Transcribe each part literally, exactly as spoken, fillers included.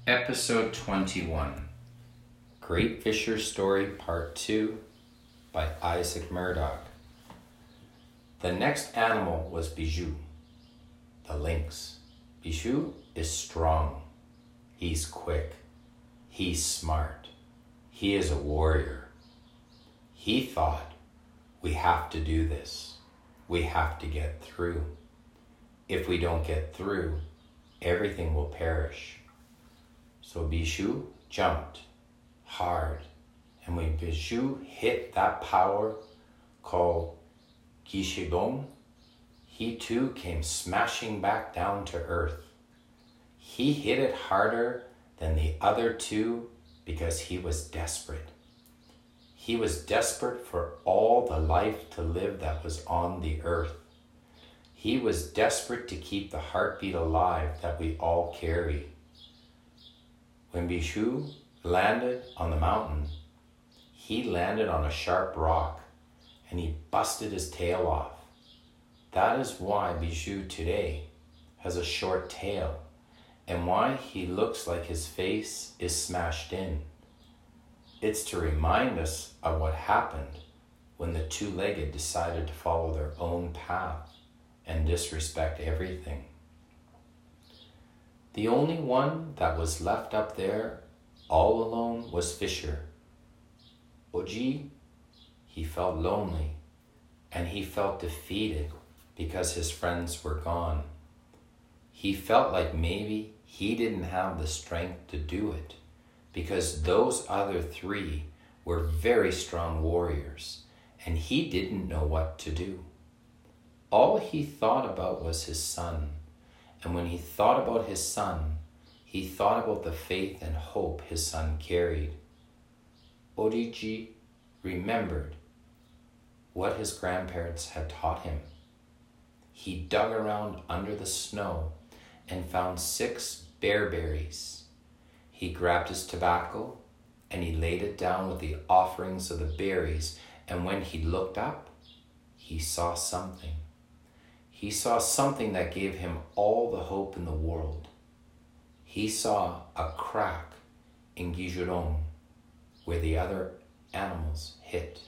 Episode twenty-one, Great Fisher Story Part two by Isaac Murdoch. The next animal was Bijou, the lynx. Bijou is strong. He's quick. He's smart. He is a warrior. He thought, we have to do this. We have to get through. If we don't get through, everything will perish. So Bijou jumped hard, and when Bijou hit that power called Gishidong, he too came smashing back down to earth. He hit it harder than the other two because he was desperate. He was desperate for all the life to live that was on the earth. He was desperate to keep the heartbeat alive that we all carry. When Bijou landed on the mountain, he landed on a sharp rock and he busted his tail off. That is why Bijou today has a short tail and why he looks like his face is smashed in. It's to remind us of what happened when the two-legged decided to follow their own path and disrespect everything. The only one that was left up there all alone was Fisher. Oji, he felt lonely and he felt defeated because his friends were gone. He felt like maybe he didn't have the strength to do it because those other three were very strong warriors and he didn't know what to do. All he thought about was his son. And when he thought about his son, he thought about the faith and hope his son carried. Oriji remembered what his grandparents had taught him. He dug around under the snow and found six bearberries. He grabbed his tobacco and he laid it down with the offerings of the berries, and when he looked up, he saw something. He saw something that gave him all the hope in the world. He saw a crack in Gijurong where the other animals hit.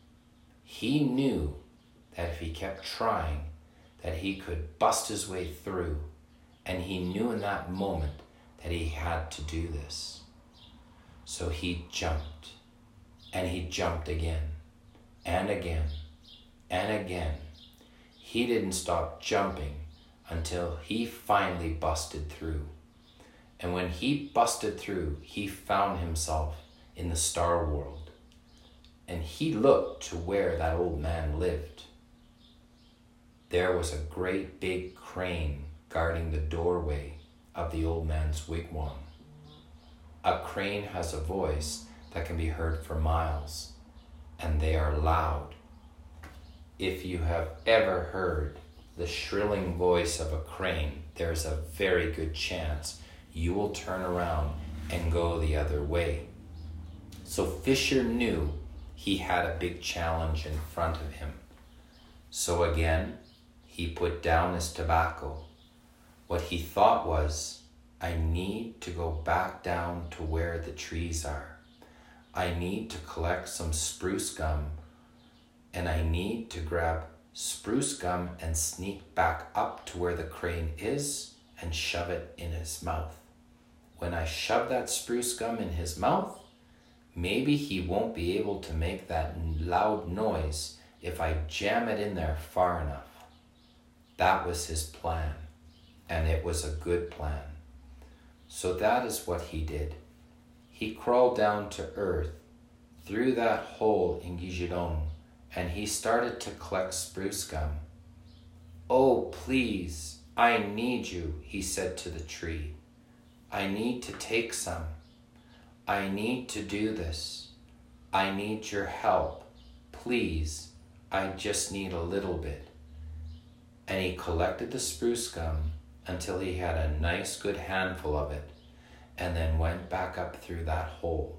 He knew that if he kept trying, that he could bust his way through, and he knew in that moment that he had to do this. So he jumped, and he jumped again, and again, and again. He didn't stop jumping until he finally busted through. And when he busted through, he found himself in the star world. And he looked to where that old man lived. There was a great big crane guarding the doorway of the old man's wigwam. A crane has a voice that can be heard for miles, and they are loud. If you have ever heard the shrilling voice of a crane, there's a very good chance you will turn around and go the other way. So Fisher knew he had a big challenge in front of him. So again, he put down his tobacco. What he thought was, I need to go back down to where the trees are. I need to collect some spruce gum, and I need to grab spruce gum and sneak back up to where the crane is and shove it in his mouth. When I shove that spruce gum in his mouth, maybe he won't be able to make that loud noise if I jam it in there far enough. That was his plan, and it was a good plan. So that is what he did. He crawled down to earth through that hole in Gijidong, and he started to collect spruce gum. Oh, please, I need you, he said to the tree. I need to take some. I need to do this. I need your help. Please, I just need a little bit. And he collected the spruce gum until he had a nice good handful of it, and then went back up through that hole.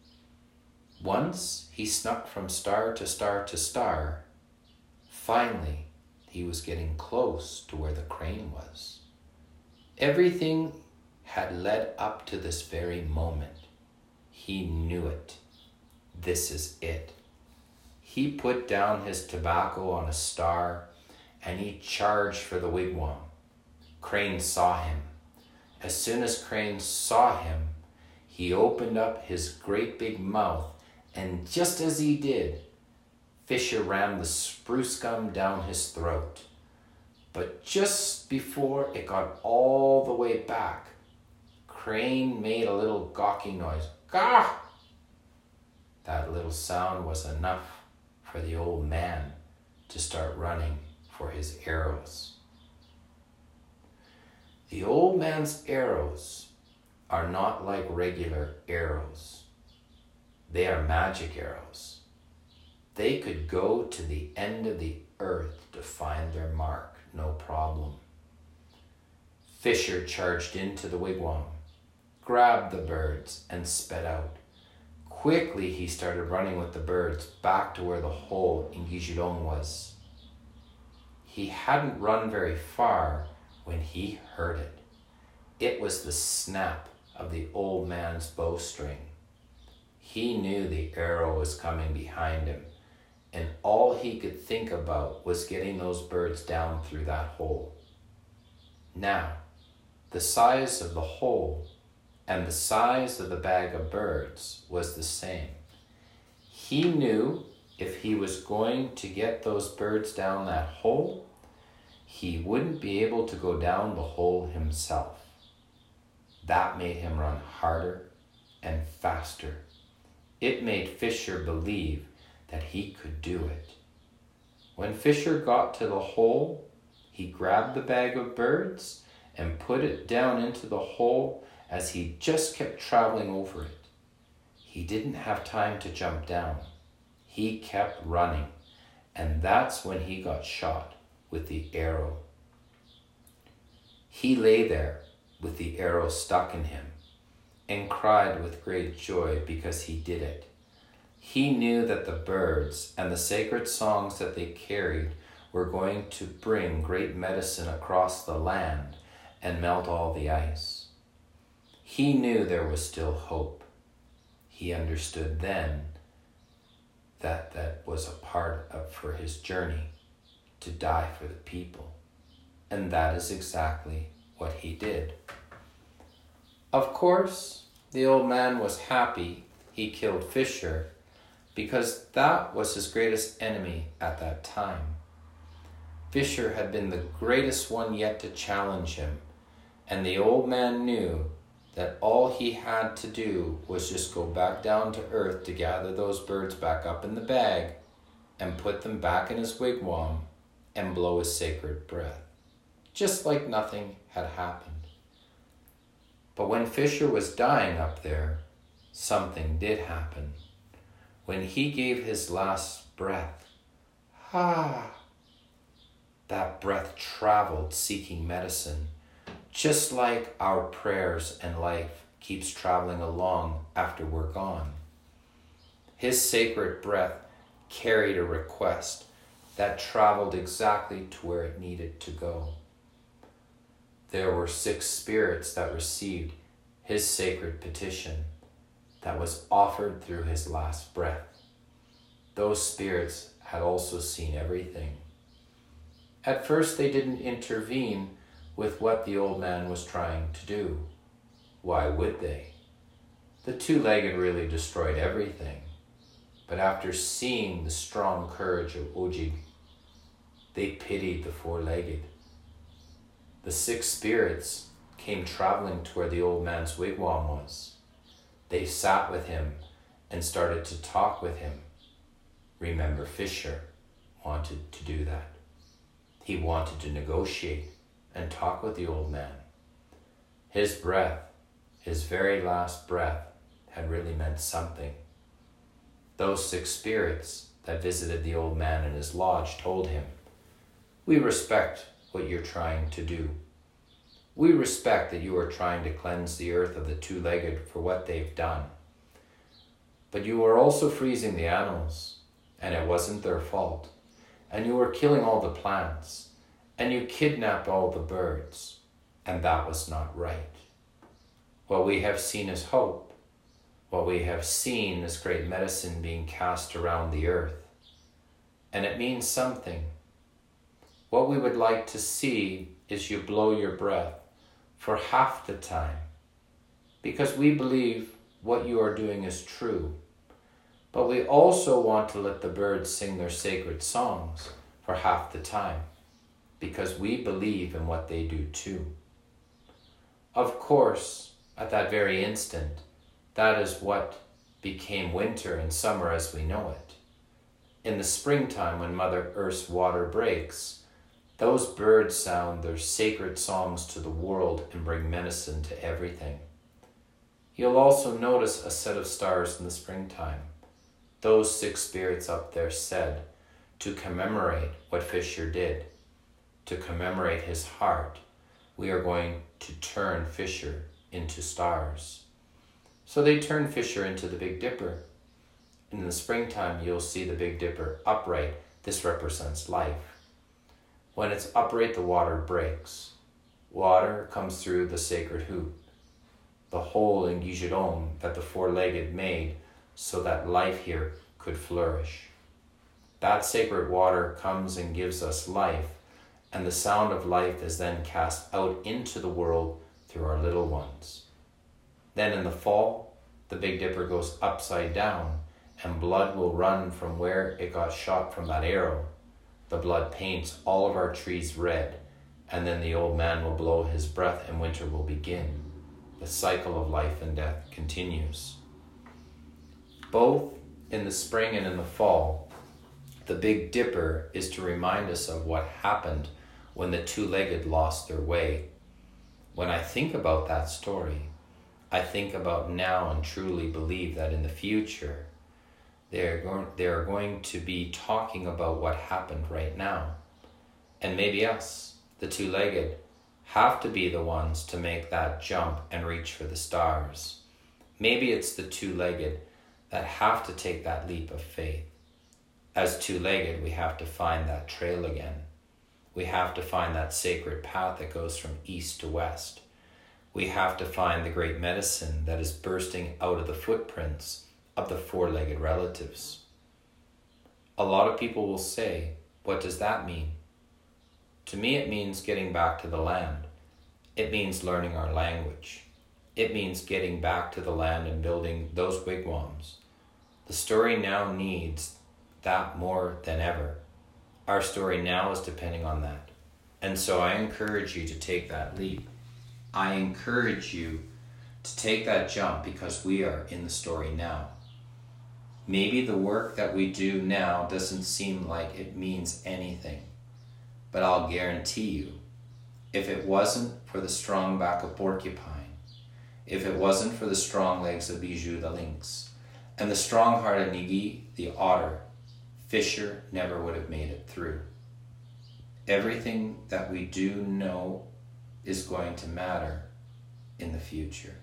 Once he snuck from star to star to star. Finally, he was getting close to where the crane was. Everything had led up to this very moment. He knew it. This is it. He put down his tobacco on a star and he charged for the wigwam. Crane saw him. As soon as Crane saw him, he opened up his great big mouth, and just as he did, Fisher rammed the spruce gum down his throat. But just before it got all the way back, Crane made a little gawky noise. Gah! That little sound was enough for the old man to start running for his arrows. The old man's arrows are not like regular arrows. They are magic arrows. They could go to the end of the earth to find their mark, no problem. Fisher charged into the wigwam, grabbed the birds, and sped out. Quickly he started running with the birds back to where the hole in Gijilong was. He hadn't run very far when he heard it. It was the snap of the old man's bowstring. He knew the arrow was coming behind him, and all he could think about was getting those birds down through that hole. Now, the size of the hole and the size of the bag of birds was the same. He knew if he was going to get those birds down that hole, he wouldn't be able to go down the hole himself. That made him run harder and faster. It made Fisher believe that he could do it. When Fisher got to the hole, he grabbed the bag of birds and put it down into the hole as he just kept traveling over it. He didn't have time to jump down. He kept running, and that's when he got shot with the arrow. He lay there with the arrow stuck in him and cried with great joy because he did it. He knew that the birds and the sacred songs that they carried were going to bring great medicine across the land and melt all the ice. He knew there was still hope. He understood then that that was a part of for his journey to die for the people. And that is exactly what he did. Of course, the old man was happy he killed Fisher because that was his greatest enemy at that time. Fisher had been the greatest one yet to challenge him, and the old man knew that all he had to do was just go back down to earth to gather those birds back up in the bag and put them back in his wigwam and blow his sacred breath, just like nothing had happened. But when Fisher was dying up there, something did happen. When he gave his last breath, ah, that breath traveled seeking medicine, just like our prayers and life keeps traveling along after we're gone. His sacred breath carried a request that traveled exactly to where it needed to go. There were six spirits that received his sacred petition that was offered through his last breath. Those spirits had also seen everything. At first, they didn't intervene with what the old man was trying to do. Why would they? The two-legged really destroyed everything. But after seeing the strong courage of Ojig, they pitied the four-legged. The six spirits came traveling to where the old man's wigwam was. They sat with him and started to talk with him. Remember, Fisher wanted to do that. He wanted to negotiate and talk with the old man. His breath, his very last breath, had really meant something. Those six spirits that visited the old man in his lodge told him, "We respect what you're trying to do. We respect that you are trying to cleanse the earth of the two-legged for what they've done. But you are also freezing the animals, and it wasn't their fault. And you were killing all the plants, and you kidnapped all the birds, and that was not right. What we have seen is hope. What we have seen is great medicine being cast around the earth. And it means something. What we would like to see is you blow your breath for half the time, because we believe what you are doing is true. But we also want to let the birds sing their sacred songs for half the time, because we believe in what they do too. Of course, at that very instant, that is what became winter and summer as we know it. In the springtime, when Mother Earth's water breaks, those birds sound their sacred songs to the world and bring medicine to everything. You'll also notice a set of stars in the springtime. Those six spirits up there said to commemorate what Fisher did, to commemorate his heart, we are going to turn Fisher into stars. So they turn Fisher into the Big Dipper. In the springtime, you'll see the Big Dipper upright. This represents life. When it's upright, the water breaks. Water comes through the sacred hoop, the hole in Gijidom that the four-legged made so that life here could flourish. That sacred water comes and gives us life, and the sound of life is then cast out into the world through our little ones. Then in the fall, the Big Dipper goes upside down, and blood will run from where it got shot from that arrow. The blood paints all of our trees red, and then the old man will blow his breath and winter will begin. The cycle of life and death continues. Both in the spring and in the fall, the Big Dipper is to remind us of what happened when the two-legged lost their way. When I think about that story, I think about now and truly believe that in the future, they're going, they're going to be talking about what happened right now. And maybe us, the two-legged, have to be the ones to make that jump and reach for the stars. Maybe it's the two-legged that have to take that leap of faith. As two-legged, we have to find that trail again. We have to find that sacred path that goes from east to west. We have to find the great medicine that is bursting out of the footprints of the four-legged relatives. A lot of people will say, what does that mean? To me, it means getting back to the land. It means learning our language. It means getting back to the land and building those wigwams. The story now needs that more than ever. Our story now is depending on that. And so I encourage you to take that leap. I encourage you to take that jump because we are in the story now. Maybe the work that we do now doesn't seem like it means anything, but I'll guarantee you, if it wasn't for the strong back of Porcupine, if it wasn't for the strong legs of Bijou the lynx, and the strong heart of Nigi the otter, Fisher never would have made it through. Everything that we do know is going to matter in the future.